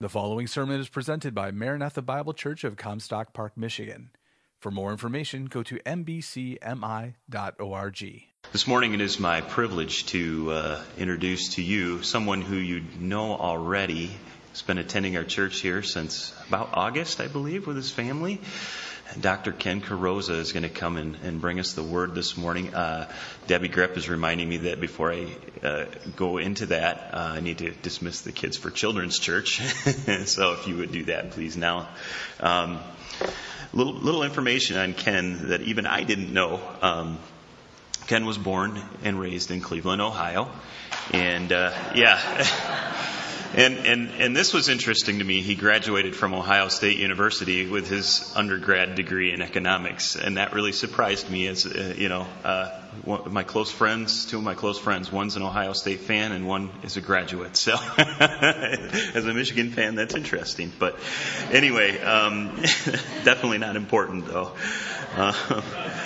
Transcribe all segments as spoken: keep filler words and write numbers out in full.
The following sermon is presented by Maranatha Bible Church of Comstock Park, Michigan. For more information, go to m b c m i dot org. This morning it is my privilege to uh, introduce to you someone who you know already. He's been attending our church here since about August, I believe, with his family. Doctor Ken Carosa is going to come and, and bring us the word this morning. Uh, Debbie Grepp is reminding me that before I uh, go into that, uh, I need to dismiss the kids for Children's Church. So if you would do that, please, now. Um, little, little information on Ken that even I didn't know. Um, Ken was born and raised in Cleveland, Ohio. And, uh, yeah... And, and and this was interesting to me. He graduated from Ohio State University with his undergrad degree in economics, and that really surprised me. As uh, you know, uh, one of my close friends, two of my close friends, one's an Ohio State fan and one is a graduate. So, as a Michigan fan, that's interesting. But anyway, um, definitely not important though. Uh,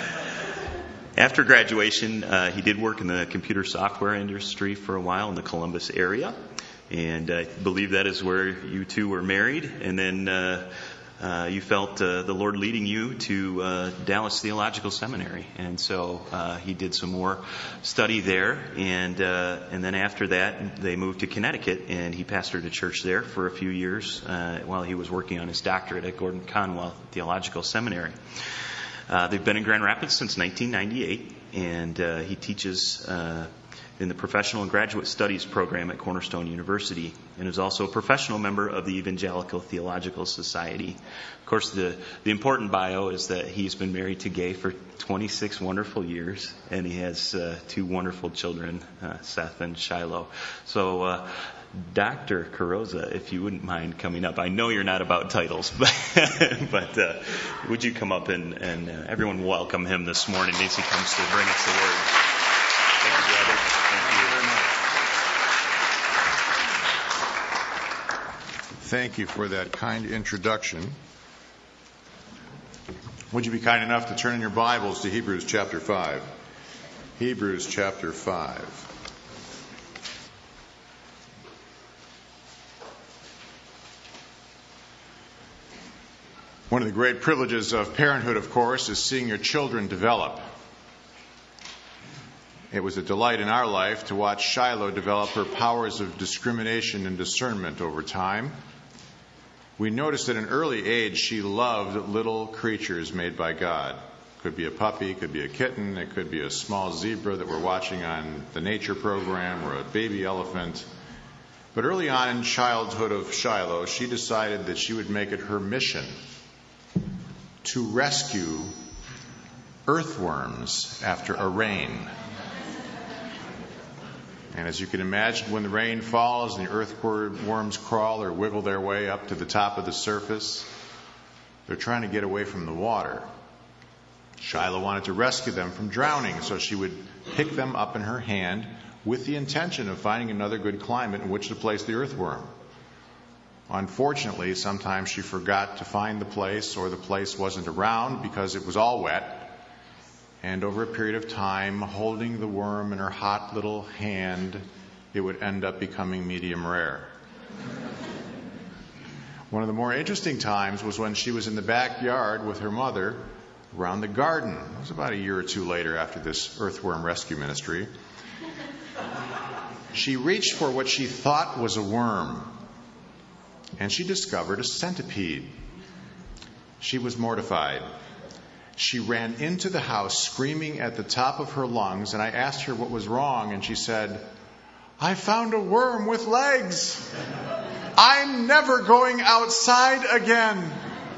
After graduation, uh, he did work in the computer software industry for a while in the Columbus area. And I believe that is where you two were married. And then uh, uh, you felt uh, the Lord leading you to uh, Dallas Theological Seminary. And so uh, he did some more study there. And uh, and then after that, they moved to Connecticut. And he pastored a church there for a few years uh, while he was working on his doctorate at Gordon Conwell Theological Seminary. Uh, they've been in Grand Rapids since nineteen ninety-eight. And uh, he teaches... Uh, in the Professional and Graduate Studies program at Cornerstone University, and is also a professional member of the Evangelical Theological Society. Of course, the, the important bio is that he's been married to Gay for twenty-six wonderful years, and he has uh, two wonderful children, uh, Seth and Shiloh. So, uh, Doctor Carosa, if you wouldn't mind coming up. I know you're not about titles, but, but uh, would you come up and, and uh, everyone welcome him this morning as he comes to bring us the word. Thank you, brother. Thank you very much. Thank you for that kind introduction. Would you be kind enough to turn in your Bibles to Hebrews chapter five? Hebrews chapter five. One of the great privileges of parenthood, of course, is seeing your children develop. It was a delight in our life to watch Shiloh develop her powers of discrimination and discernment over time. We noticed at an early age she loved little creatures made by God. Could be a puppy, could be a kitten, it could be a small zebra that we're watching on the nature program, or a baby elephant. But early on in childhood of Shiloh, she decided that she would make it her mission to rescue earthworms after a rain. And as you can imagine, when the rain falls and the earthworms crawl or wiggle their way up to the top of the surface, they're trying to get away from the water. Shiloh wanted to rescue them from drowning, so she would pick them up in her hand with the intention of finding another good climate in which to place the earthworm. Unfortunately, sometimes she forgot to find the place, or the place wasn't around because it was all wet. And over a period of time, holding the worm in her hot little hand, it would end up becoming medium rare. One of the more interesting times was when she was in the backyard with her mother around the garden. It was about a year or two later after this earthworm rescue ministry. She reached for what she thought was a worm, and she discovered a centipede. She was mortified. She ran into the house screaming at the top of her lungs, and I asked her what was wrong, and she said, "I found a worm with legs. I'm never going outside again."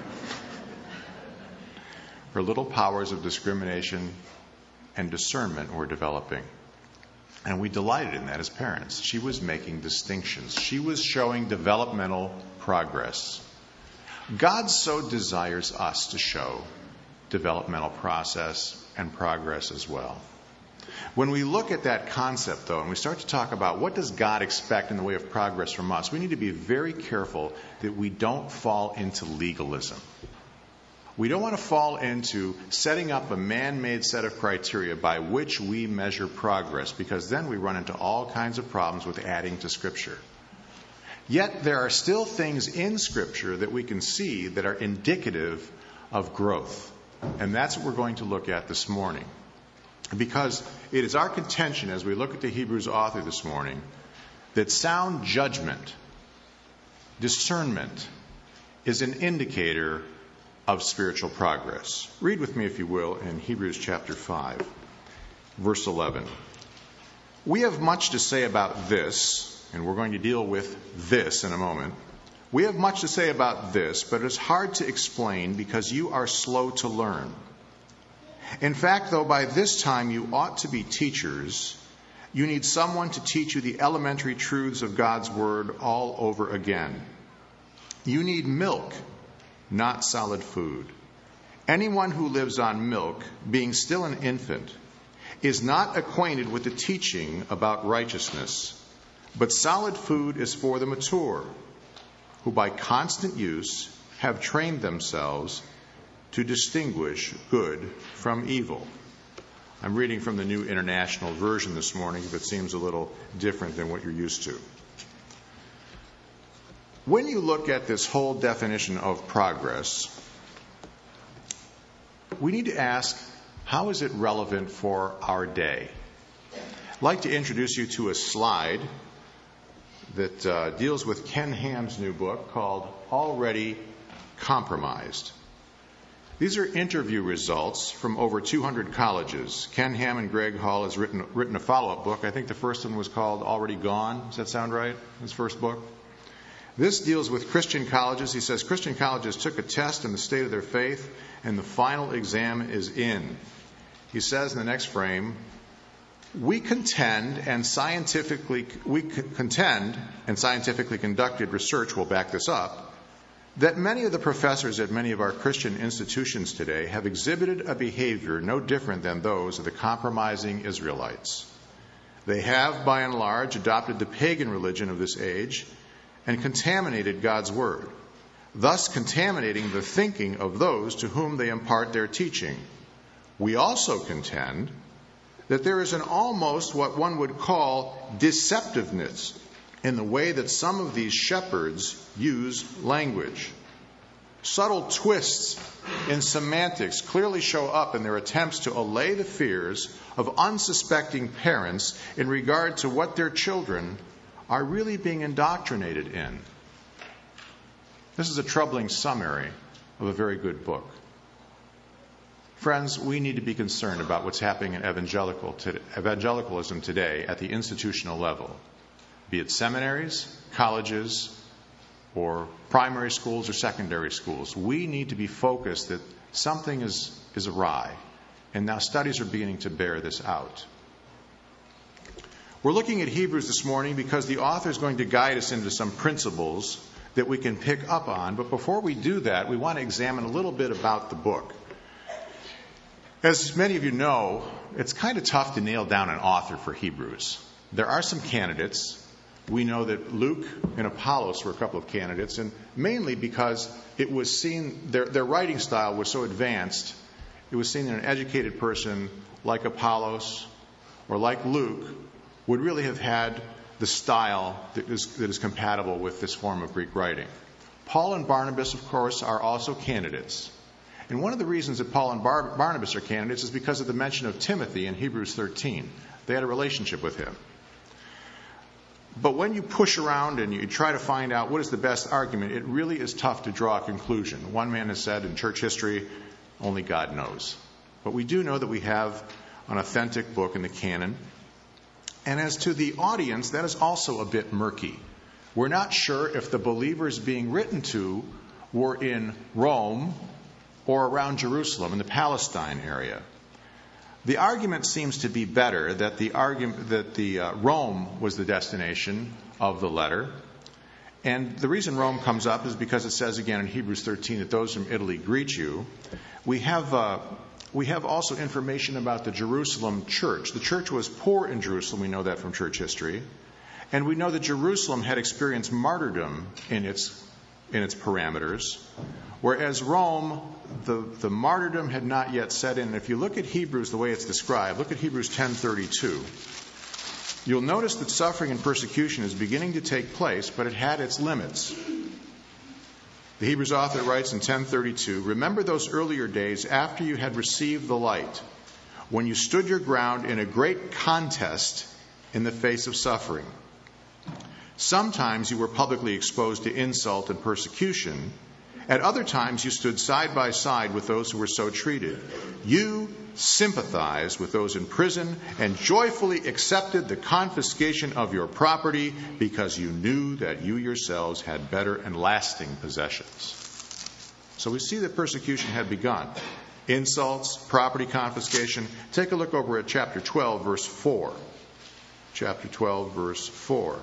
Her little powers of discrimination and discernment were developing, and we delighted in that as parents. She was making distinctions. She was showing developmental progress. God so desires us to show developmental process and progress as well. When we look at that concept, though, and we start to talk about what does God expect in the way of progress from us, we need to be very careful that we don't fall into legalism. We don't want to fall into setting up a man-made set of criteria by which we measure progress, because then we run into all kinds of problems with adding to Scripture. Yet there are still things in Scripture that we can see that are indicative of growth. And that's what we're going to look at this morning. Because it is our contention as we look at the Hebrews author this morning that sound judgment, discernment, is an indicator of spiritual progress. Read with me, if you will, in Hebrews chapter five, verse eleven. We have much to say about this, and we're going to deal with this in a moment. We have much to say about this, but it's hard to explain because you are slow to learn. In fact, though, by this time you ought to be teachers, you need someone to teach you the elementary truths of God's Word all over again. You need milk, not solid food. Anyone who lives on milk, being still an infant, is not acquainted with the teaching about righteousness. But solid food is for the mature, who by constant use have trained themselves to distinguish good from evil. I'm reading from the New International Version this morning, if it seems a little different than what you're used to. When you look at this whole definition of progress, we need to ask, how is it relevant for our day? I'd like to introduce you to a slide that uh, deals with Ken Ham's new book called Already Compromised. These are interview results from over two hundred colleges. Ken Ham and Greg Hall has written, written a follow-up book. I think the first one was called Already Gone. Does that sound right? His first book? This deals with Christian colleges. He says Christian colleges took a test in the state of their faith, and the final exam is in. He says in the next frame, We contend and scientifically we contend and scientifically conducted research will back this up that many of the professors at many of our Christian institutions today have exhibited a behavior no different than those of the compromising Israelites. They have, by and large, adopted the pagan religion of this age and contaminated God's Word, thus contaminating the thinking of those to whom they impart their teaching. We also contend that there is an almost what one would call deceptiveness in the way that some of these shepherds use language. Subtle twists in semantics clearly show up in their attempts to allay the fears of unsuspecting parents in regard to what their children are really being indoctrinated in. This is a troubling summary of a very good book. Friends, we need to be concerned about what's happening in evangelical to, evangelicalism today at the institutional level, be it seminaries, colleges, or primary schools or secondary schools. We need to be focused that something is, is awry, and now studies are beginning to bear this out. We're looking at Hebrews this morning because the author is going to guide us into some principles that we can pick up on, but before we do that, we want to examine a little bit about the book. As many of you know, it's kind of tough to nail down an author for Hebrews. There are some candidates. We know that Luke and Apollos were a couple of candidates, and mainly because it was seen, their, their writing style was so advanced, it was seen that an educated person like Apollos or like Luke would really have had the style that is, that is compatible with this form of Greek writing. Paul and Barnabas, of course, are also candidates. And one of the reasons that Paul and Bar- Barnabas are candidates is because of the mention of Timothy in Hebrews thirteen. They had a relationship with him. But when you push around and you try to find out what is the best argument, it really is tough to draw a conclusion. One man has said in church history, only God knows. But we do know that we have an authentic book in the canon. And as to the audience, that is also a bit murky. We're not sure if the believers being written to were in Rome or around Jerusalem in the Palestine area. The argument seems to be better that the argument that the uh, Rome was the destination of the letter. And the reason Rome comes up is because it says again in Hebrews thirteen that those from Italy greet you. We have uh, we have also information about the Jerusalem church. The church was poor in Jerusalem. We know that from church history. And we know that Jerusalem had experienced martyrdom in its in its parameters, whereas Rome, the, the martyrdom had not yet set in. And if you look at Hebrews the way it's described, look at Hebrews ten thirty-two. you'll notice that suffering and persecution is beginning to take place, but it had its limits. The Hebrews author writes in ten thirty-two, "Remember those earlier days after you had received the light, when you stood your ground in a great contest in the face of suffering. Sometimes you were publicly exposed to insult and persecution. At other times you stood side by side with those who were so treated. You sympathized with those in prison and joyfully accepted the confiscation of your property because you knew that you yourselves had better and lasting possessions." So we see that persecution had begun. Insults, property confiscation. Take a look over at chapter twelve, verse four. Chapter twelve, verse four.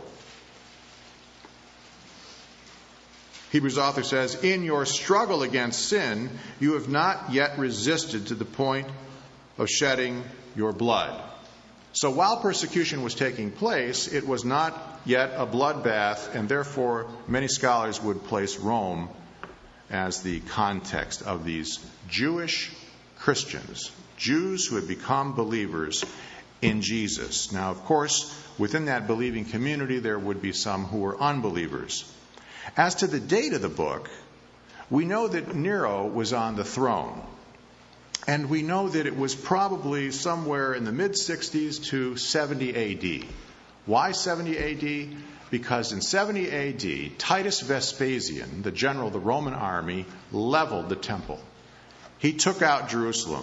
Hebrews author says, "In your struggle against sin, you have not yet resisted to the point of shedding your blood." So while persecution was taking place, it was not yet a bloodbath, and therefore many scholars would place Rome as the context of these Jewish Christians, Jews who had become believers in Jesus. Now, of course, within that believing community, there would be some who were unbelievers. As to the date of the book, we know that Nero was on the throne. And we know that it was probably somewhere in the mid-sixties to seventy A D. Why seventy A D? Because in seventy A D, Titus Vespasian, the general of the Roman army, leveled the temple. He took out Jerusalem.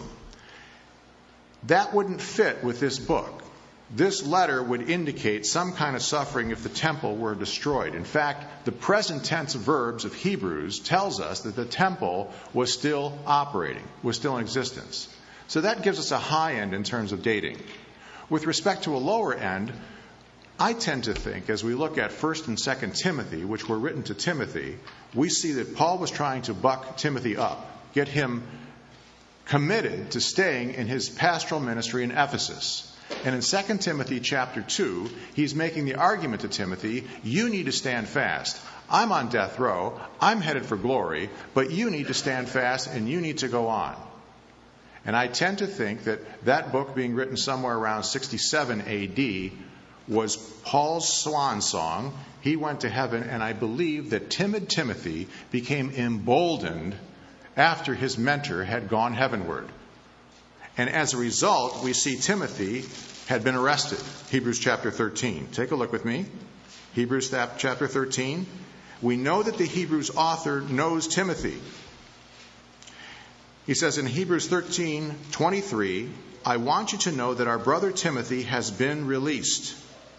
That wouldn't fit with this book. This letter would indicate some kind of suffering if the temple were destroyed. In fact, the present tense verbs of Hebrews tells us that the temple was still operating, was still in existence. So that gives us a high end in terms of dating. With respect to a lower end, I tend to think, as we look at First and Second Timothy, which were written to Timothy, we see that Paul was trying to buck Timothy up, get him committed to staying in his pastoral ministry in Ephesus. And in Second Timothy chapter two, he's making the argument to Timothy, you need to stand fast. I'm on death row. I'm headed for glory, but you need to stand fast and you need to go on. And I tend to think that that book being written somewhere around sixty-seven A D was Paul's swan song. He went to heaven, and I believe that timid Timothy became emboldened after his mentor had gone heavenward. And as a result, we see Timothy had been arrested. Hebrews chapter thirteen. Take a look with me. Hebrews chapter thirteen. We know that the Hebrews author knows Timothy. He says in Hebrews thirteen twenty-three, "I want you to know that our brother Timothy has been released."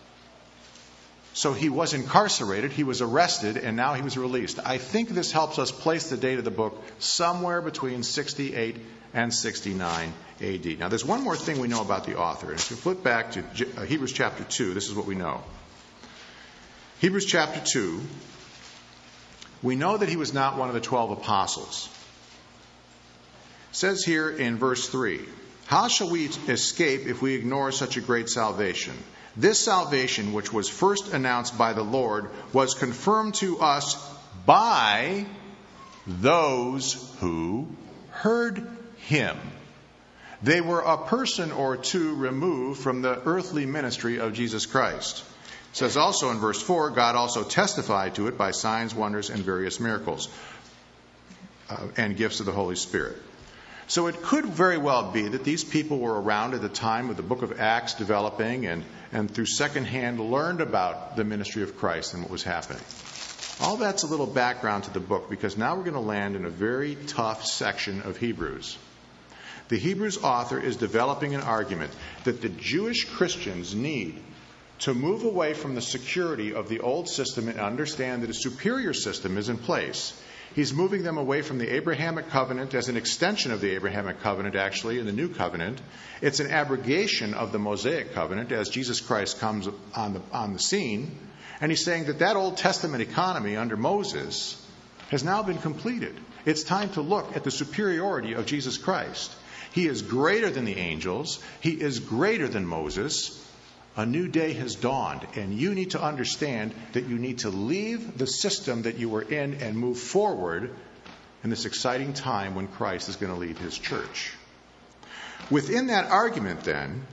So he was incarcerated, he was arrested, and now he was released. I think this helps us place the date of the book somewhere between sixty-eight and sixty-nine A D. Now, there's one more thing we know about the author. And if you flip back to Hebrews chapter two, this is what we know. Hebrews chapter two, we know that he was not one of the twelve apostles. It says here in verse three, "How shall we escape if we ignore such a great salvation? This salvation, which was first announced by the Lord, was confirmed to us by those who heard him." They were a person or two removed from the earthly ministry of Jesus Christ. It says also in verse four, God also testified to it by signs, wonders, and various miracles uh, and gifts of the Holy Spirit. So it could very well be that these people were around at the time of the book of Acts developing and, and through secondhand learned about the ministry of Christ and what was happening. All that's a little background to the book, because now we're going to land in a very tough section of Hebrews. The Hebrews author is developing an argument that the Jewish Christians need to move away from the security of the old system and understand that a superior system is in place. He's moving them away from the Abrahamic covenant as an extension of the Abrahamic covenant, actually, in the new covenant. It's an abrogation of the Mosaic covenant as Jesus Christ comes on the, on the scene. And he's saying that that Old Testament economy under Moses has now been completed. It's time to look at the superiority of Jesus Christ. He is greater than the angels. He is greater than Moses. A new day has dawned, and you need to understand that you need to leave the system that you were in and move forward in this exciting time when Christ is going to lead his church. Within that argument, then,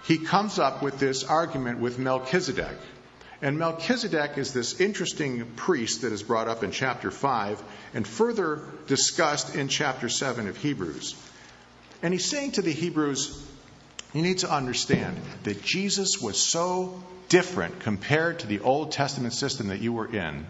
he comes up with this argument with Melchizedek. And Melchizedek is this interesting priest that is brought up in chapter five and further discussed in chapter seven of Hebrews. And he's saying to the Hebrews, you need to understand that Jesus was so different compared to the Old Testament system that you were in,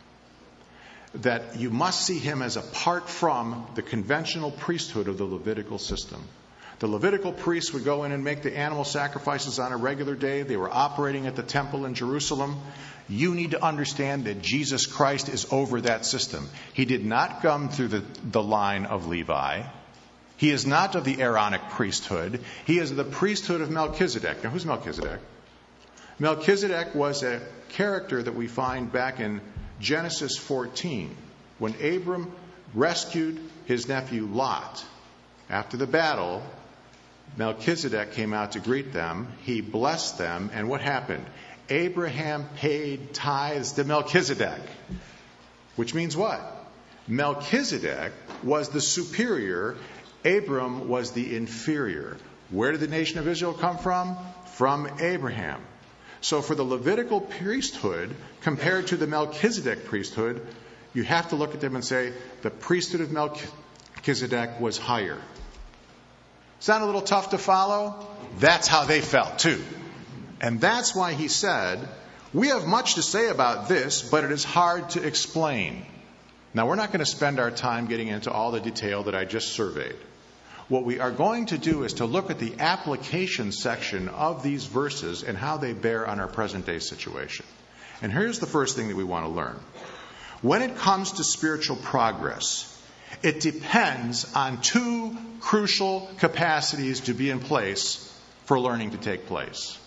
that you must see him as apart from the conventional priesthood of the Levitical system. The Levitical priests would go in and make the animal sacrifices on a regular day. They were operating at the temple in Jerusalem. You need to understand that Jesus Christ is over that system. He did not come through the, the line of Levi. He is not of the Aaronic priesthood. He is the priesthood of Melchizedek. Now, who's Melchizedek? Melchizedek was a character that we find back in Genesis fourteen, when Abram rescued his nephew Lot. After the battle, Melchizedek came out to greet them. He blessed them. And what happened? Abraham paid tithes to Melchizedek. Which means what? Melchizedek was the superior. Abram was the inferior. Where did the nation of Israel come from? From Abraham. So for the Levitical priesthood, compared to the Melchizedek priesthood, you have to look at them and say, the priesthood of Melchizedek was higher. Sound a little tough to follow? That's how they felt too. And that's why he said, we have much to say about this, but it is hard to explain. Now, we're not going to spend our time getting into all the detail that I just surveyed. What we are going to do is to look at the application section of these verses and how they bear on our present day situation. And here's the first thing that we want to learn. When it comes to spiritual progress, it depends on two crucial capacities to be in place for learning to take place.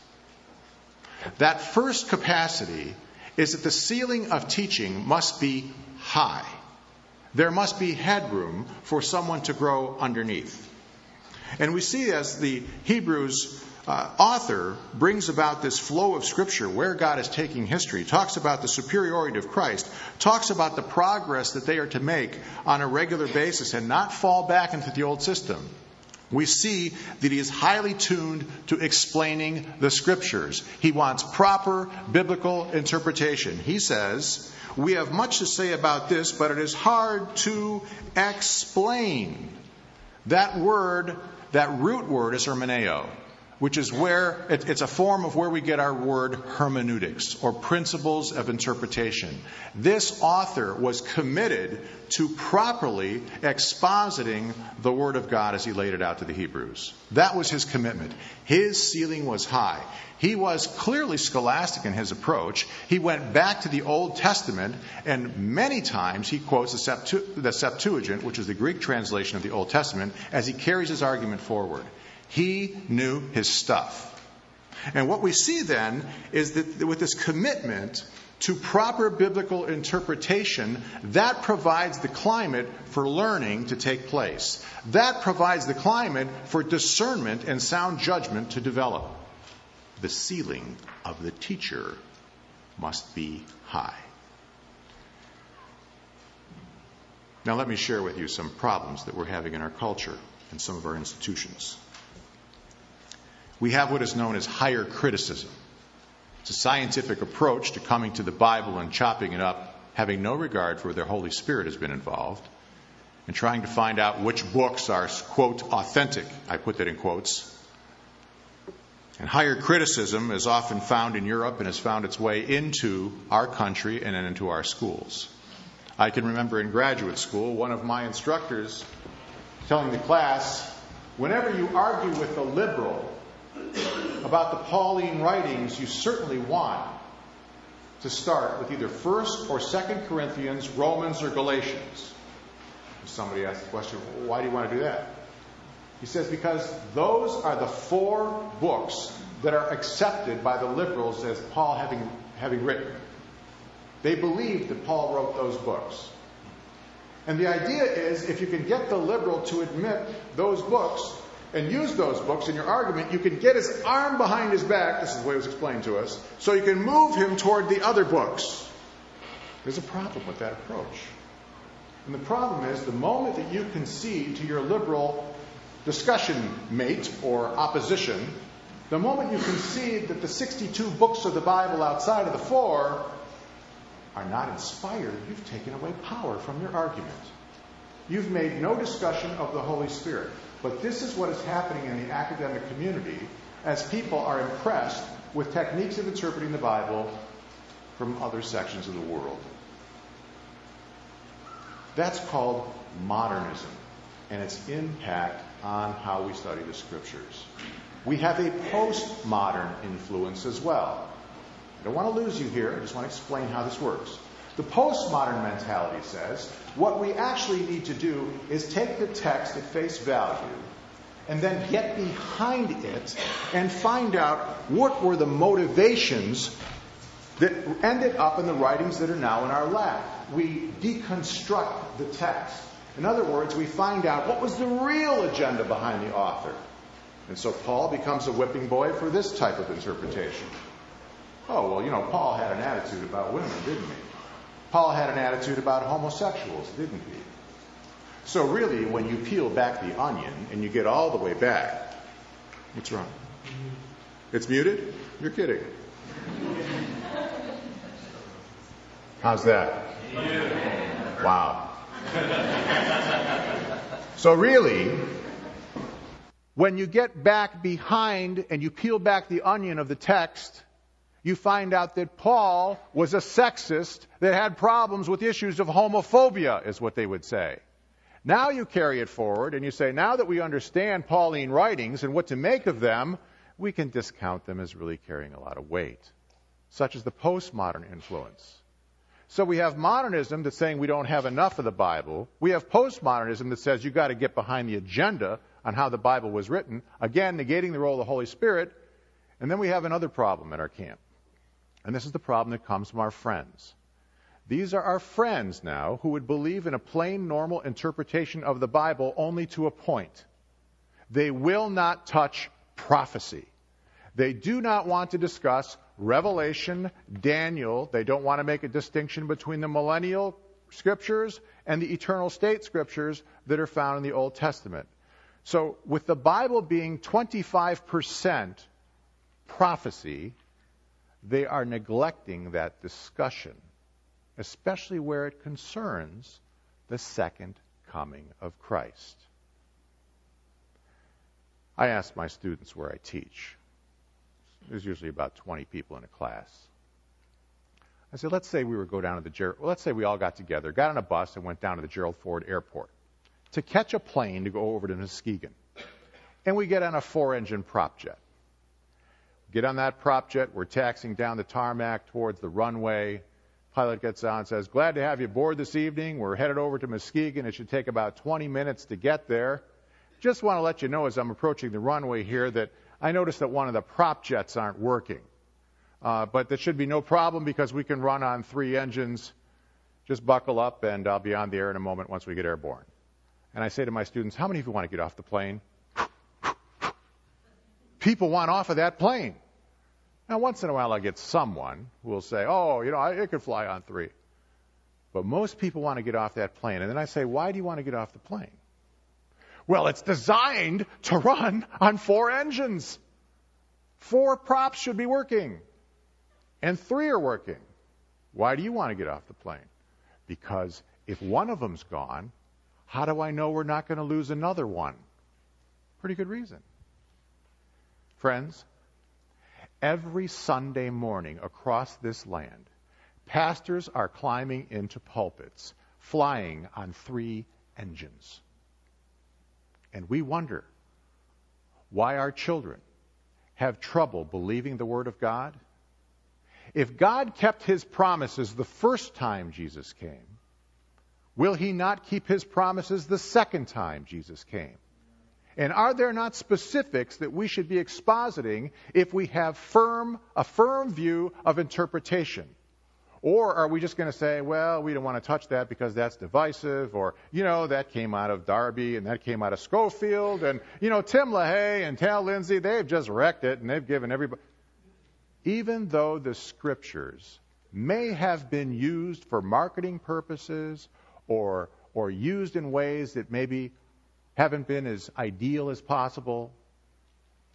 That first capacity is that the ceiling of teaching must be high. There must be headroom for someone to grow underneath. And we see as the Hebrews uh, author brings about this flow of Scripture where God is taking history, talks about the superiority of Christ, talks about the progress that they are to make on a regular basis and not fall back into the old system. We see that he is highly tuned to explaining the Scriptures. He wants proper biblical interpretation. He says, we have much to say about this, but it is hard to explain. That word, that root word is hermeneo, which is where it, it's a form of where we get our word hermeneutics, or principles of interpretation. This author was committed to properly expositing the Word of God as he laid it out to the Hebrews. That was his commitment. His ceiling was high. He was clearly scholastic in his approach. He went back to the Old Testament, and many times he quotes the, Septu- the Septuagint, which is the Greek translation of the Old Testament, as he carries his argument forward. He knew his stuff. And what we see then is that with this commitment to proper biblical interpretation, that provides the climate for learning to take place. That provides the climate for discernment and sound judgment to develop. The ceiling of the teacher must be high. Now let me share with you some problems that we're having in our culture and some of our institutions. We have what is known as higher criticism. It's a scientific approach to coming to the Bible and chopping it up, having no regard for whether the Holy Spirit has been involved, and trying to find out which books are, quote, authentic. I put that in quotes. And higher criticism is often found in Europe and has found its way into our country and into our schools. I can remember in graduate school, one of my instructors telling the class, whenever you argue with a liberal about the Pauline writings, you certainly want to start with either First or Second Corinthians, Romans, or Galatians. Somebody asked the question, well, why do you want to do that? He says, because those are the four books that are accepted by the liberals as Paul having, having written. They believe that Paul wrote those books. And the idea is, if you can get the liberal to admit those books and use those books in your argument, you can get his arm behind his back, this is the way it was explained to us, so you can move him toward the other books. There's a problem with that approach. And the problem is, the moment that you concede to your liberal discussion mate or opposition, The moment you concede that the sixty-two books of the Bible outside of the four are not inspired, you've taken away power from your argument. You've made no discussion of the Holy Spirit. But this is what is happening in the academic community as people are impressed with techniques of interpreting the Bible from other sections of the world. That's called modernism and its impact on how we study the Scriptures. We have a postmodern influence as well. I don't want to lose you here. I just want to explain how this works. The postmodern mentality says what we actually need to do is take the text at face value and then get behind it and find out what were the motivations that ended up in the writings that are now in our lap. We deconstruct the text. In other words, we find out what was the real agenda behind the author. And so Paul becomes a whipping boy for this type of interpretation. Oh, well, you know, Paul had an attitude about women, didn't he? Paul had an attitude about homosexuals, didn't he? So really, when you peel back the onion and you get all the way back, what's wrong? It's muted? You're kidding. How's that? Wow. So really, when you get back behind and you peel back the onion of the text, you find out that Paul was a sexist that had problems with issues of homophobia, is what they would say. Now you carry it forward and you say, now that we understand Pauline writings and what to make of them, we can discount them as really carrying a lot of weight, such as the postmodern influence. So we have modernism that's saying we don't have enough of the Bible. We have postmodernism that says you've got to get behind the agenda on how the Bible was written, again, negating the role of the Holy Spirit. And then we have another problem at our camp. And this is the problem that comes from our friends. These are our friends now who would believe in a plain, normal interpretation of the Bible only to a point. They will not touch prophecy. They do not want to discuss Revelation, Daniel. They don't want to make a distinction between the millennial scriptures and the eternal state scriptures that are found in the Old Testament. So with the Bible being twenty-five percent prophecy, they are neglecting that discussion, especially where it concerns the second coming of Christ. I ask my students where I teach. There's usually about twenty people in a class. I said, let's say we were go down to the Ger- well, let's say we all got together, got on a bus, and went down to the Gerald Ford Airport to catch a plane to go over to Muskegon. And we get on a four-engine prop jet. Get on that prop jet. We're taxiing down the tarmac towards the runway. Pilot gets on and says, glad to have you aboard this evening. We're headed over to Muskegon. It should take about twenty minutes to get there. Just want to let you know as I'm approaching the runway here that I noticed that one of the prop jets aren't working. Uh, but that should be no problem because we can run on three engines. Just buckle up and I'll be on the air in a moment once we get airborne. And I say to my students, how many of you want to get off the plane? People want off of that plane. Now, once in a while I get someone who will say, oh, you know, I, it could fly on three. But most people want to get off that plane. And then I say, why do you want to get off the plane? Well, it's designed to run on four engines. Four props should be working. And three are working. Why do you want to get off the plane? Because if one of them's gone, how do I know we're not going to lose another one? Pretty good reason. Friends, every Sunday morning across this land, pastors are climbing into pulpits, flying on three engines. And we wonder why our children have trouble believing the Word of God. If God kept His promises the first time Jesus came, will He not keep His promises the second time Jesus came? And are there not specifics that we should be expositing if we have firm a firm view of interpretation? Or are we just going to say, well, we don't want to touch that because that's divisive, or, you know, that came out of Darby and that came out of Schofield, and, you know, Tim LaHaye and Tal Lindsay, they've just wrecked it and they've given everybody. Even though the scriptures may have been used for marketing purposes or or used in ways that maybe haven't been as ideal as possible,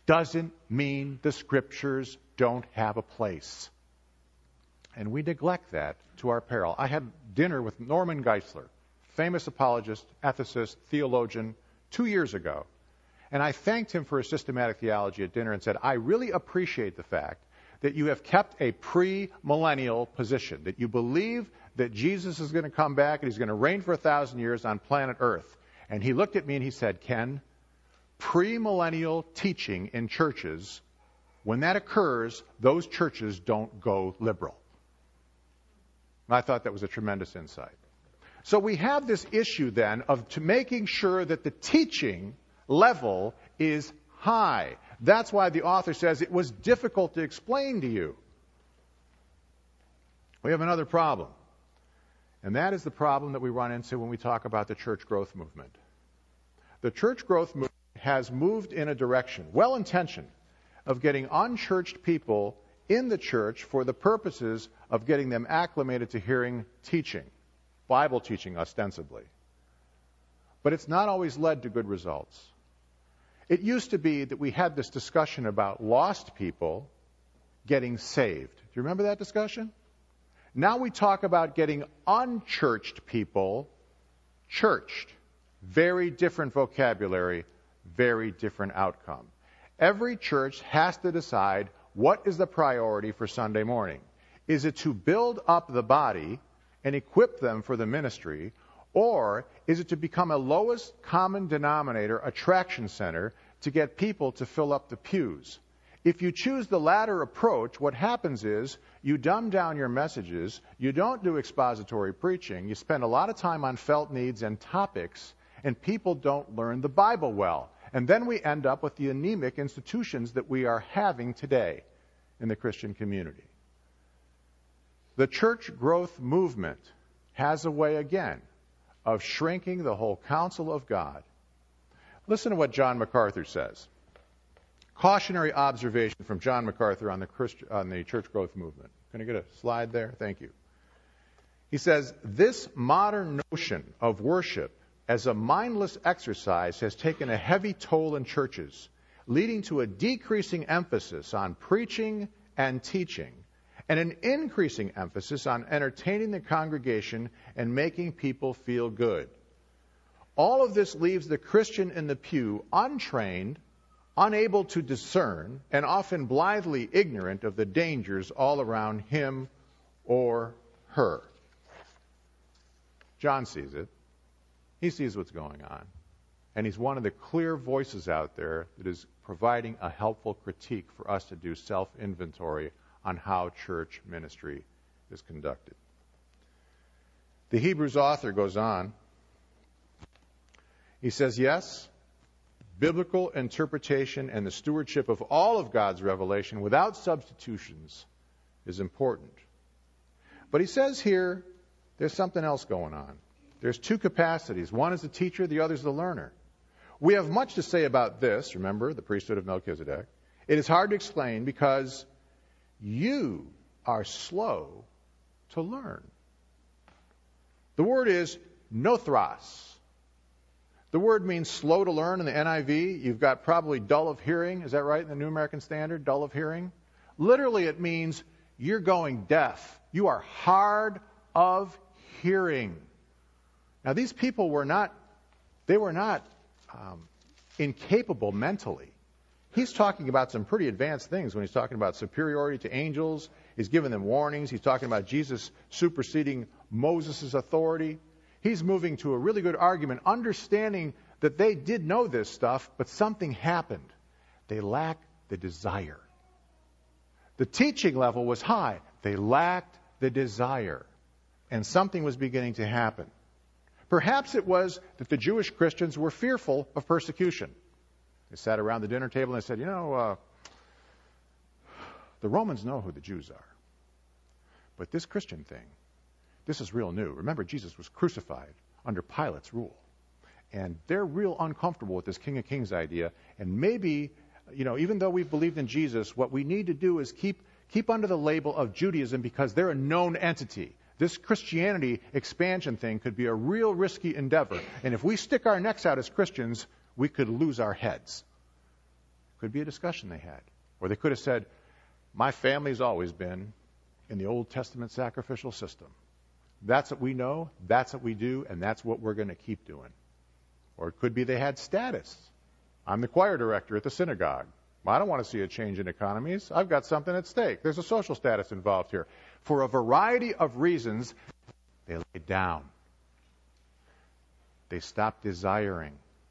doesn't mean the Scriptures don't have a place. And we neglect that to our peril. I had dinner with Norman Geisler, famous apologist, ethicist, theologian, two years ago. And I thanked him for his systematic theology at dinner and said, I really appreciate the fact that you have kept a pre-millennial position, that you believe that Jesus is going to come back and he's going to reign for a thousand years on planet Earth. And he looked at me and he said, Ken, pre-millennial teaching in churches, when that occurs, those churches don't go liberal. And I thought that was a tremendous insight. So we have this issue then of to making sure that the teaching level is high. That's why the author says it was difficult to explain to you. We have another problem. And that is the problem that we run into when we talk about the church growth movement. The church growth movement has moved in a direction, well-intentioned, of getting unchurched people in the church for the purposes of getting them acclimated to hearing teaching, Bible teaching ostensibly. But it's not always led to good results. It used to be that we had this discussion about lost people getting saved. Do you remember that discussion? Now we talk about getting unchurched people churched. Very different vocabulary, very different outcome. Every church has to decide what is the priority for Sunday morning. Is it to build up the body and equip them for the ministry, or is it to become a lowest common denominator attraction center to get people to fill up the pews? If you choose the latter approach, what happens is you dumb down your messages, you don't do expository preaching, you spend a lot of time on felt needs and topics, and people don't learn the Bible well. And then we end up with the anemic institutions that we are having today in the Christian community. The church growth movement has a way, again, of shrinking the whole counsel of God. Listen to what John MacArthur says. Cautionary observation from John MacArthur on the, Christ, on the church growth movement. Can I get a slide there? Thank you. He says, this modern notion of worship as a mindless exercise has taken a heavy toll in churches, leading to a decreasing emphasis on preaching and teaching, and an increasing emphasis on entertaining the congregation and making people feel good. All of this leaves the Christian in the pew untrained, unable to discern, and often blithely ignorant of the dangers all around him or her. John sees it. He sees what's going on. And he's one of the clear voices out there that is providing a helpful critique for us to do self-inventory on how church ministry is conducted. The Hebrews author goes on. He says, yes, biblical interpretation and the stewardship of all of God's revelation without substitutions is important. But he says here, there's something else going on. There's two capacities. One is the teacher, the other is the learner. We have much to say about this, remember, the priesthood of Melchizedek. It is hard to explain because you are slow to learn. The word is nothros. The word means slow to learn in the N I V. You've got probably dull of hearing. Is that right in the New American Standard? Dull of hearing? Literally, it means you're going deaf. You are hard of hearing. Now, these people were not, they were not um, incapable mentally. He's talking about some pretty advanced things when he's talking about superiority to angels. He's giving them warnings. He's talking about Jesus superseding Moses' authority. He's moving to a really good argument, understanding that they did know this stuff, but something happened. They lacked the desire. The teaching level was high. They lacked the desire. And something was beginning to happen. Perhaps it was that the Jewish Christians were fearful of persecution. They sat around the dinner table and they said, you know, uh, the Romans know who the Jews are. But this Christian thing, this is real new. Remember, Jesus was crucified under Pilate's rule. And they're real uncomfortable with this King of Kings idea. And maybe, you know, even though we've believed in Jesus, what we need to do is keep keep under the label of Judaism because they're a known entity. This Christianity expansion thing could be a real risky endeavor. And if we stick our necks out as Christians, we could lose our heads. Could be a discussion they had. Or they could have said, my family's always been in the Old Testament sacrificial system. That's what we know, that's what we do, and that's what we're going to keep doing. Or it could be they had status. I'm the choir director at the synagogue. Well, I don't want to see a change in economies. I've got something at stake. There's a social status involved here. For a variety of reasons, they laid down. They stopped desiring.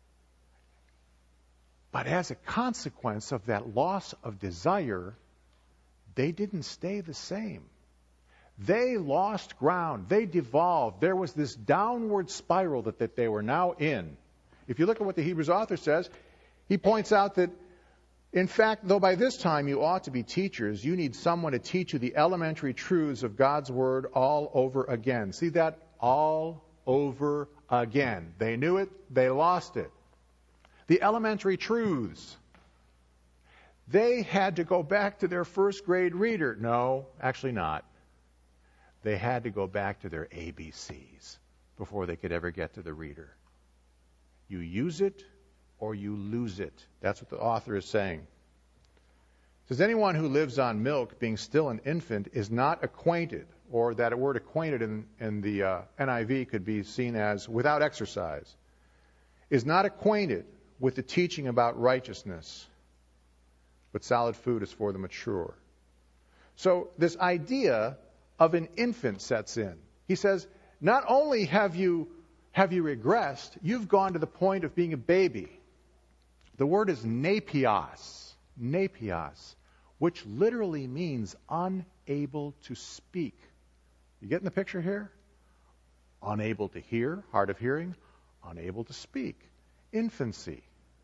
But as a consequence of that loss of desire, they didn't stay the same. They lost ground. They devolved. There was this downward spiral that, that they were now in. If you look at what the Hebrews author says, he points out that, in fact, though by this time you ought to be teachers, you need someone to teach you the elementary truths of God's Word all over again. See that? All over again. They knew it. They lost it. The elementary truths. They had to go back to their first grade reader. No, actually not. They had to go back to their A B Cs before they could ever get to the reader. You use it or you lose it. That's what the author is saying. It says, anyone who lives on milk, being still an infant, is not acquainted, or that word acquainted in, in the uh, N I V could be seen as without exercise, is not acquainted with the teaching about righteousness, but solid food is for the mature. So this idea of an infant sets in. He says, not only have you have you regressed, you've gone to the point of being a baby. The word is nepios, nepios, which literally means unable to speak. You getting the picture here? Unable to hear, hard of hearing, unable to speak. Infancy.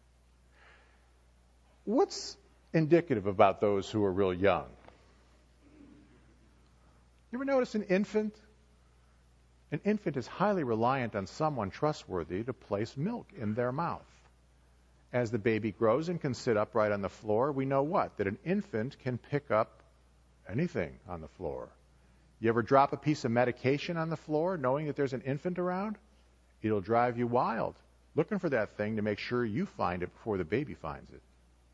What's indicative about those who are real young? You ever notice an infant? An infant is highly reliant on someone trustworthy to place milk in their mouth. As the baby grows and can sit upright on the floor, we know what? That an infant can pick up anything on the floor. You ever drop a piece of medication on the floor knowing that there's an infant around? It'll drive you wild, looking for that thing to make sure you find it before the baby finds it.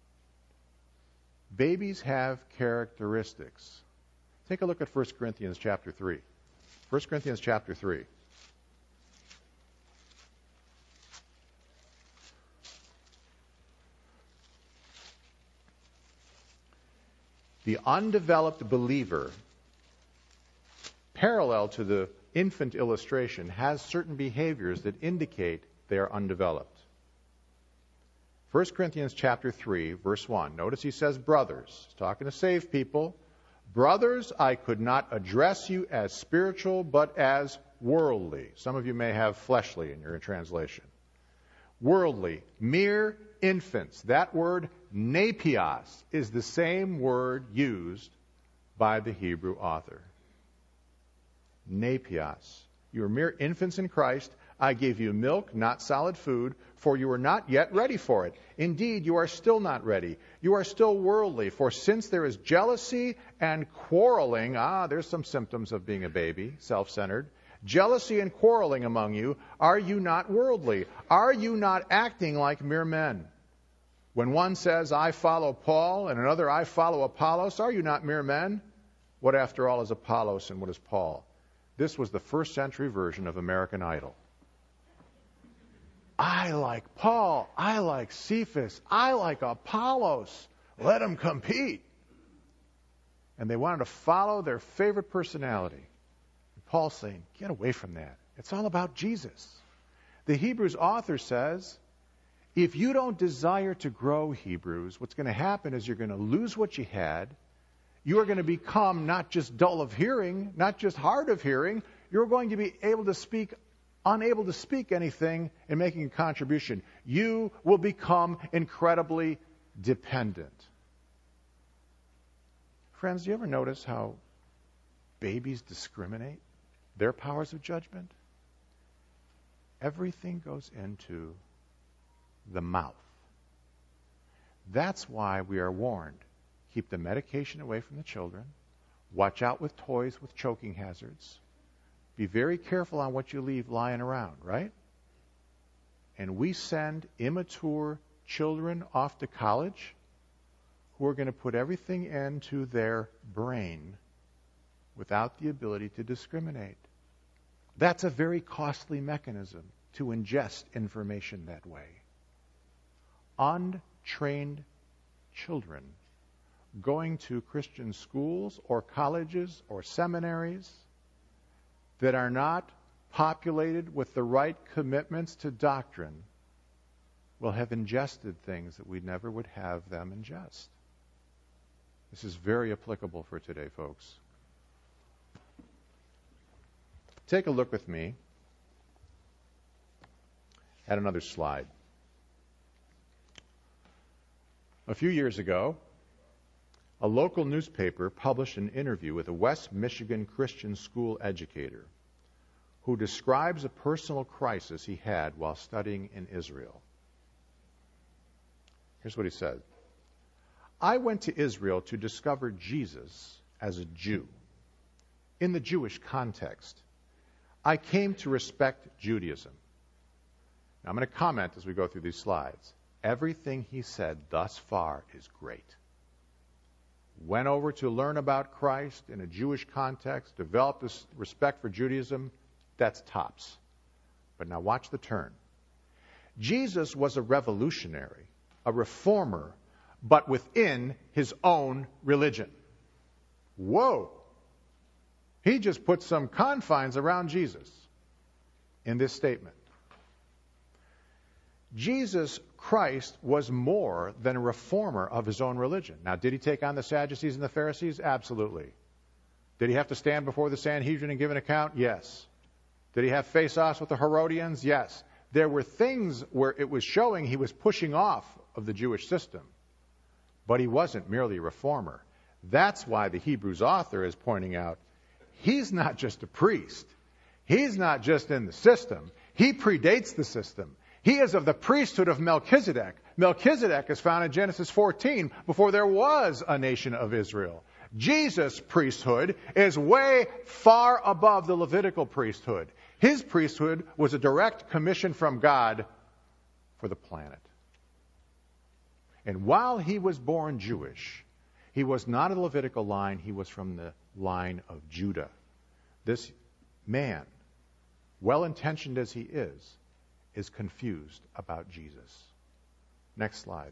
Babies have characteristics. Take a look at First Corinthians chapter three. First Corinthians chapter three. The undeveloped believer, parallel to the infant illustration, has certain behaviors that indicate they are undeveloped. First Corinthians chapter three, verse one. Notice he says, brothers, he's talking to saved people. Brothers, I could not address you as spiritual, but as worldly. Some of you may have fleshly in your translation. Worldly, mere infants. That word, nepios, is the same word used by the Hebrew author. Nepios. You are mere infants in Christ. I gave you milk, not solid food, for you are not yet ready for it. Indeed, you are still not ready. You are still worldly, for since there is jealousy and quarreling, ah, there's some symptoms of being a baby, self-centered. Jealousy and quarreling among you, are you not worldly? Are you not acting like mere men? When one says, I follow Paul, and another, I follow Apollos, are you not mere men? What, after all, is Apollos and what is Paul? This was the first century version of American Idol. I like Paul. I like Cephas. I like Apollos. Let them compete. And they wanted to follow their favorite personality. And Paul's saying, get away from that. It's all about Jesus. The Hebrews author says, if you don't desire to grow, Hebrews, what's going to happen is you're going to lose what you had. You are going to become not just dull of hearing, not just hard of hearing. You're going to be able to speak unable to speak anything and making a contribution. You will become incredibly dependent. Friends, do you ever notice how babies discriminate their powers of judgment? Everything goes into the mouth. That's why we are warned. Keep the medication away from the children. Watch out with toys with choking hazards. Be very careful on what you leave lying around, right? And we send immature children off to college who are going to put everything into their brain without the ability to discriminate. That's a very costly mechanism to ingest information that way. Untrained children going to Christian schools or colleges or seminaries that are not populated with the right commitments to doctrine will have ingested things that we never would have them ingest. This is very applicable for today, folks. Take a look with me at another slide. A few years ago, a local newspaper published an interview with a West Michigan Christian school educator who describes a personal crisis he had while studying in Israel. Here's what he said. I went to Israel to discover Jesus as a Jew. In the Jewish context, I came to respect Judaism. Now, I'm going to comment as we go through these slides. Everything he said thus far is great. Went over to learn about Christ in a Jewish context, developed this respect for Judaism. That's tops. But now watch the turn. Jesus was a revolutionary, a reformer, but within his own religion. Whoa! He just put some confines around Jesus in this statement. Jesus Christ was more than a reformer of his own religion. Now, did he take on the Sadducees and the Pharisees? Absolutely. Did he have to stand before the Sanhedrin and give an account? Yes. Did he have face-offs with the Herodians? Yes. There were things where it was showing he was pushing off of the Jewish system. But he wasn't merely a reformer. That's why the Hebrews author is pointing out he's not just a priest. He's not just in the system. He predates the system. He is of the priesthood of Melchizedek. Melchizedek is found in Genesis fourteen before there was a nation of Israel. Jesus' priesthood is way far above the Levitical priesthood. His priesthood was a direct commission from God for the planet. And while he was born Jewish, he was not of the Levitical line, he was from the line of Judah. This man, well-intentioned as he is, is confused about Jesus. Next slide.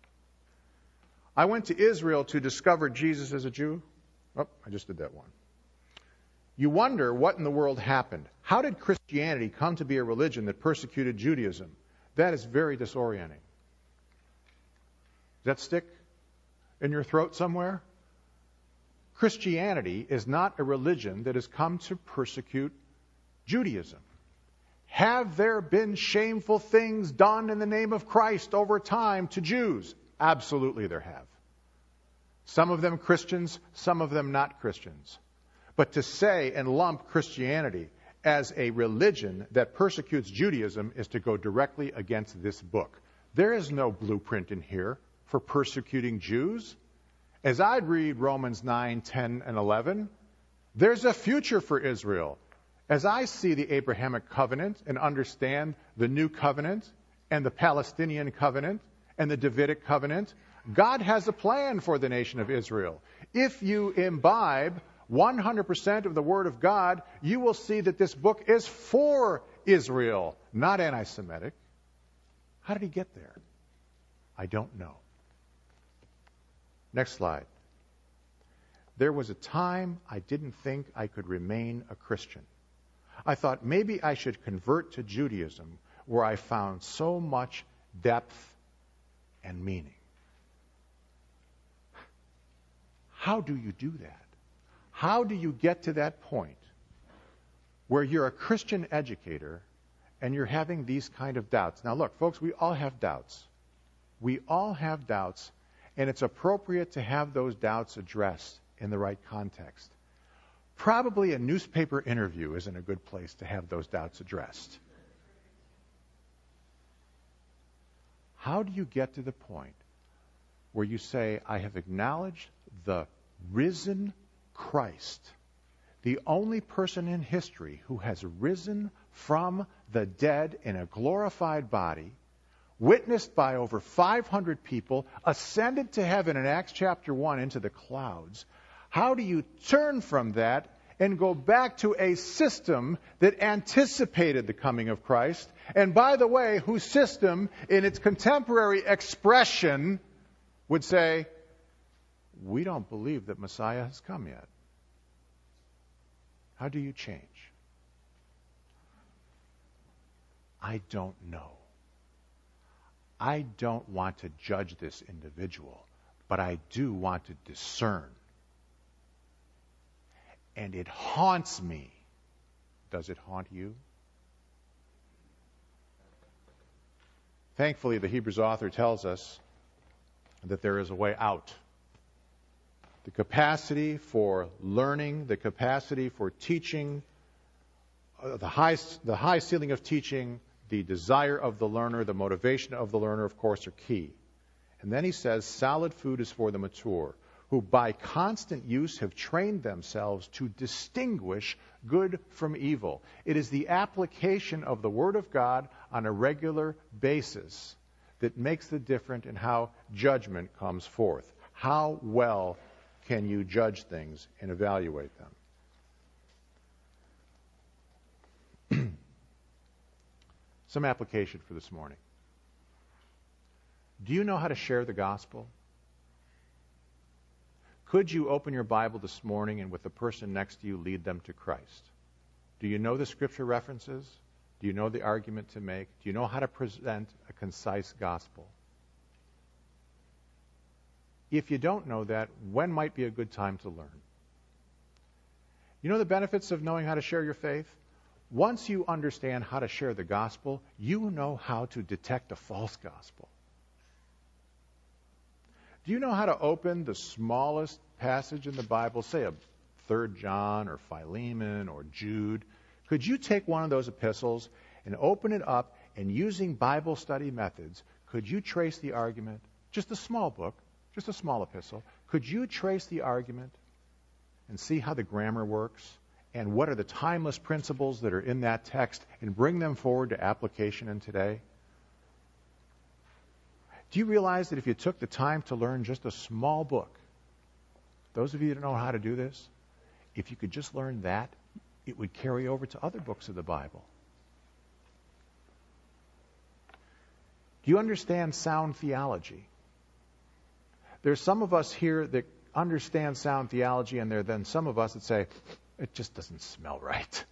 I went to Israel to discover Jesus as a Jew. Oh, I just did that one. You wonder what in the world happened. How did Christianity come to be a religion that persecuted Judaism? That is very disorienting. Does that stick in your throat somewhere? Christianity is not a religion that has come to persecute Judaism. Have there been shameful things done in the name of Christ over time to Jews? Absolutely there have. Some of them Christians, some of them not Christians. But to say and lump Christianity as a religion that persecutes Judaism is to go directly against this book. There is no blueprint in here for persecuting Jews. As I read Romans nine, ten, and eleven, there's a future for Israel. As I see the Abrahamic covenant and understand the new covenant and the Palestinian covenant and the Davidic covenant, God has a plan for the nation of Israel. If you imbibe one hundred percent of the Word of God, you will see that this book is for Israel, not anti-Semitic. How did he get there? I don't know. Next slide. There was a time I didn't think I could remain a Christian. I thought maybe I should convert to Judaism, where I found so much depth and meaning. How do you do that? How do you get to that point where you're a Christian educator and you're having these kind of doubts? Now look, folks, we all have doubts. We all have doubts, and it's appropriate to have those doubts addressed in the right context. Probably a newspaper interview isn't a good place to have those doubts addressed. How do you get to the point where you say, I have acknowledged the risen Christ, the only person in history who has risen from the dead in a glorified body, witnessed by over five hundred people, ascended to heaven in Acts chapter one into the clouds. How do you turn from that and go back to a system that anticipated the coming of Christ? And by the way, whose system, in its contemporary expression, would say, we don't believe that Messiah has come yet. How do you change? I don't know. I don't want to judge this individual, but I do want to discern. And it haunts me. Does it haunt you? Thankfully, the Hebrews author tells us that there is a way out. The capacity for learning, the capacity for teaching, uh, the high, the high ceiling of teaching, the desire of the learner, the motivation of the learner, of course, are key. And then he says, solid food is for the mature, who by constant use have trained themselves to distinguish good from evil. It is the application of the Word of God on a regular basis that makes the difference in how judgment comes forth. How well can you judge things and evaluate them? Some application for this morning. Do you know how to share the gospel? Could you open your Bible this morning and with the person next to you lead them to Christ? Do you know the scripture references? Do you know the argument to make? Do you know how to present a concise gospel? If you don't know that, when might be a good time to learn? You know the benefits of knowing how to share your faith? Once you understand how to share the gospel, you know how to detect a false gospel. Do you know how to open the smallest passage in the Bible, say a Third John or Philemon or Jude? Could you take one of those epistles and open it up, and using Bible study methods, could you trace the argument? Just a small book, just a small epistle. Could you trace the argument and see how the grammar works? And what are the timeless principles that are in that text, and bring them forward to application in today? Do you realize that if you took the time to learn just a small book, those of you that know how to do this, if you could just learn that, it would carry over to other books of the Bible. Do you understand sound theology? There's some of us here that understand sound theology, and there are then some of us that say, it just doesn't smell right.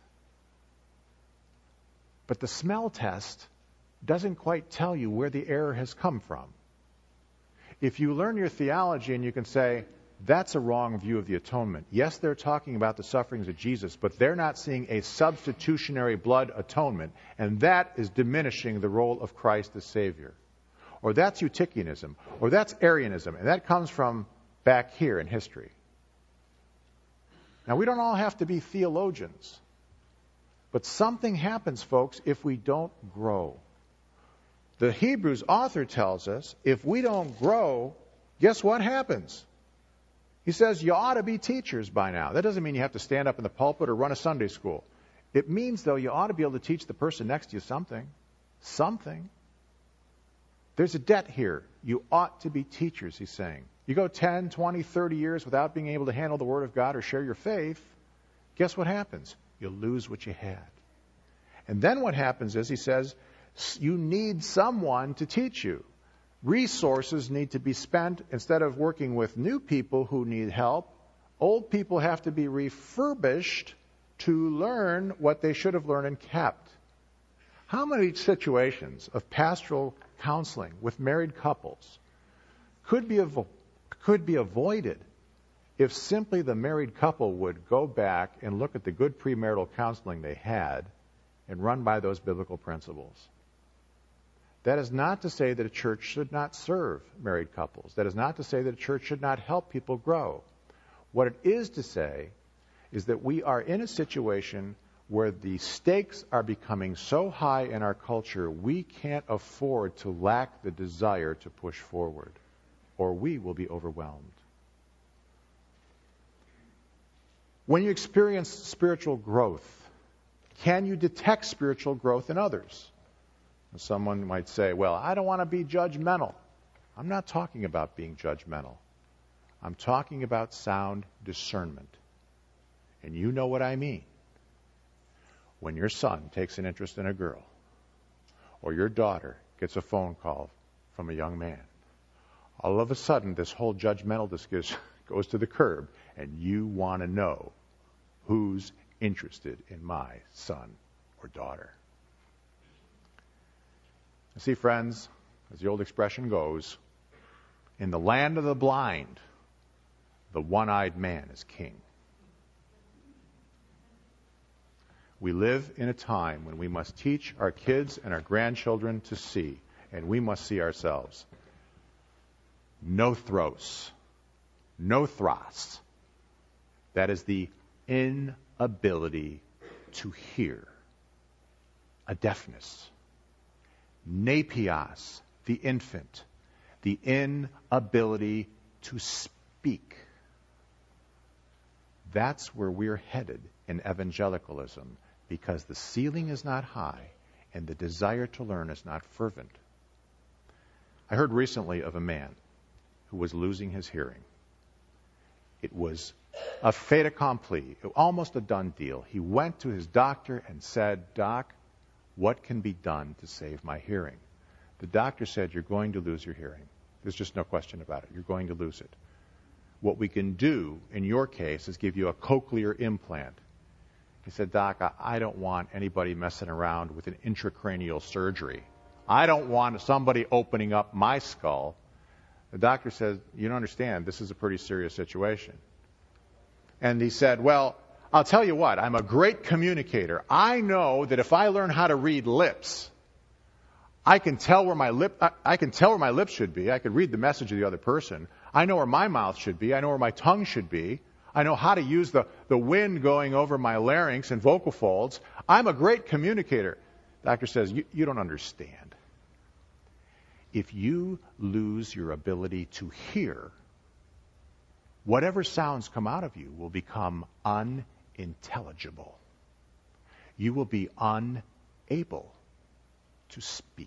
But the smell test doesn't quite tell you where the error has come from. If you learn your theology and you can say, that's a wrong view of the atonement. Yes, they're talking about the sufferings of Jesus, but they're not seeing a substitutionary blood atonement, and that is diminishing the role of Christ as Savior. Or that's Eutychianism, or that's Arianism, and that comes from back here in history. Now, we don't all have to be theologians, but something happens, folks, if we don't grow. The Hebrews author tells us, if we don't grow, guess what happens? He says, you ought to be teachers by now. That doesn't mean you have to stand up in the pulpit or run a Sunday school. It means, though, you ought to be able to teach the person next to you something. Something. There's a debt here. You ought to be teachers, he's saying. You go ten, twenty, thirty years without being able to handle the Word of God or share your faith, guess what happens? You lose what you had. And then what happens is, he says, you need someone to teach you. Resources need to be spent. Instead of working with new people who need help, old people have to be refurbished to learn what they should have learned and kept. How many situations of pastoral counseling with married couples could be avo- could be avoided if simply the married couple would go back and look at the good premarital counseling they had and run by those biblical principles? That is not to say that a church should not serve married couples. That is not to say that a church should not help people grow. What it is to say is that we are in a situation where the stakes are becoming so high in our culture, we can't afford to lack the desire to push forward, or we will be overwhelmed. When you experience spiritual growth, can you detect spiritual growth in others? Someone might say, well, I don't want to be judgmental. I'm not talking about being judgmental. I'm talking about sound discernment. And you know what I mean. When your son takes an interest in a girl, or your daughter gets a phone call from a young man, all of a sudden this whole judgmental discussion goes to the curb, and you want to know who's interested in my son or daughter. You see, friends, as the old expression goes, in the land of the blind, the one-eyed man is king. We live in a time when we must teach our kids and our grandchildren to see, and we must see ourselves. No thros, no thras. That is the inability to hear, a deafness. Nepios, the infant, the inability to speak. That's where we're headed in evangelicalism, because the ceiling is not high and the desire to learn is not fervent. I heard recently of a man who was losing his hearing. It was a fait accompli, almost a done deal. He went to his doctor and said, Doc, what can be done to save my hearing? The doctor said, you're going to lose your hearing. There's just no question about it. You're going to lose it. What we can do in your case is give you a cochlear implant. He said, Doc, I, I don't want anybody messing around with an intracranial surgery. I don't want somebody opening up my skull. The doctor says, you don't understand. This is a pretty serious situation. And he said, well, I'll tell you what, I'm a great communicator. I know that if I learn how to read lips, I can tell where my lip I, I can tell where my lips should be. I can read the message of the other person. I know where my mouth should be. I know where my tongue should be. I know how to use the, the wind going over my larynx and vocal folds. I'm a great communicator. The doctor says, you, you don't understand. If you lose your ability to hear, whatever sounds come out of you will become unintelligible. You will be unable to speak.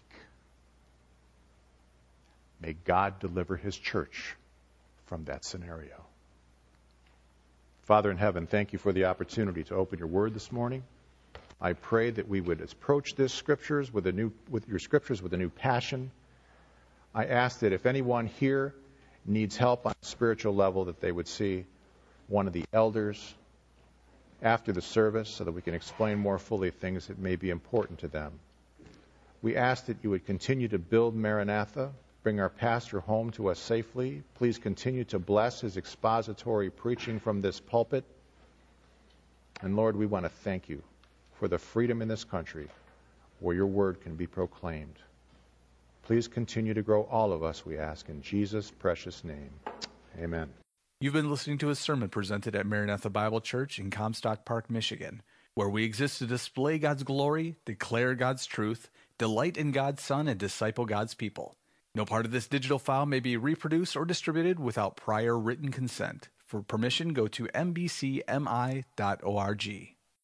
May God deliver his church from that scenario. Father in heaven, thank you for the opportunity to open your word this morning. I pray that we would approach this scriptures with a new, with your scriptures with a new passion. I ask that if anyone here needs help on a spiritual level, that they would see one of the elders after the service so that we can explain more fully things that may be important to them. We ask that you would continue to build Maranatha, bring our pastor home to us safely. Please continue to bless his expository preaching from this pulpit. And Lord, we want to thank you for the freedom in this country where your word can be proclaimed. Please continue to grow all of us, we ask, in Jesus' precious name. Amen. You've been listening to a sermon presented at Maranatha Bible Church in Comstock Park, Michigan, where we exist to display God's glory, declare God's truth, delight in God's Son, and disciple God's people. No part of this digital file may be reproduced or distributed without prior written consent. For permission, go to m b c m i dot org.